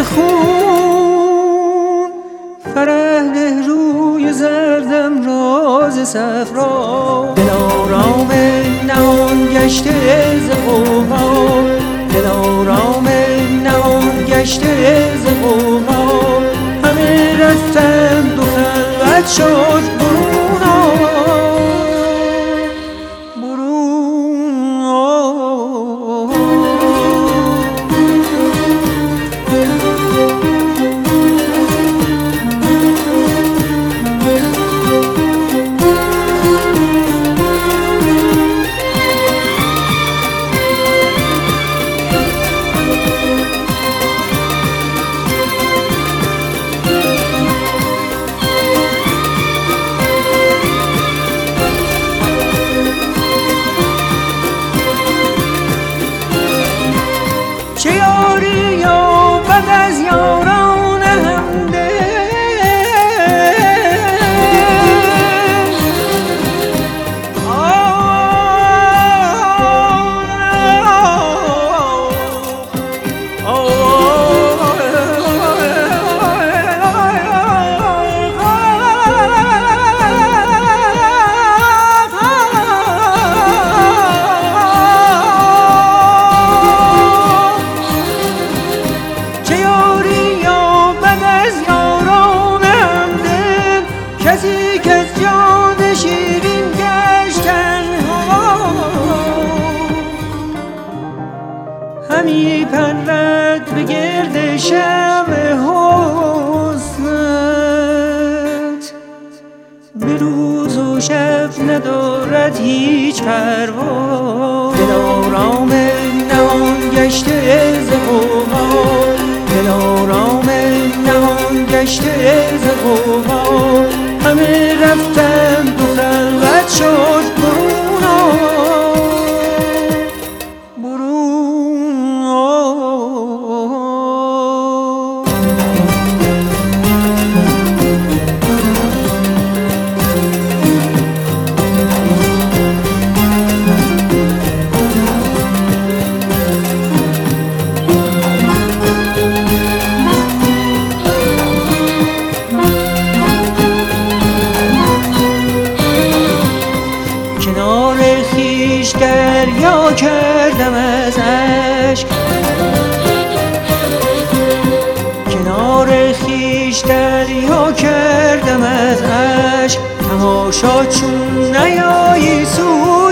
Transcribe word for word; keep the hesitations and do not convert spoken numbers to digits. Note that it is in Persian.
خون، فرح روی زردم راز صفرا. دلارام نهان گشته ز غوغا، دلارام نهان گشته ز غوغا. همه رفتند و خلوت شد برون چه یاری یابد از یاران همدل، کسی که از جان شیرین گشتن ها. همی پرد به گرد شمع حسنت، به روز و شب ندارد هیچ پروا. دلارام نهان گشته ز غوغا، دلارام نهان گشته ز غوغا. همه رفتند و خلوت شد برون برون. کنار خویش دریا کردم از اشک، کنار خویش دریا کردم از اشک. تماشا چون نیایی سوی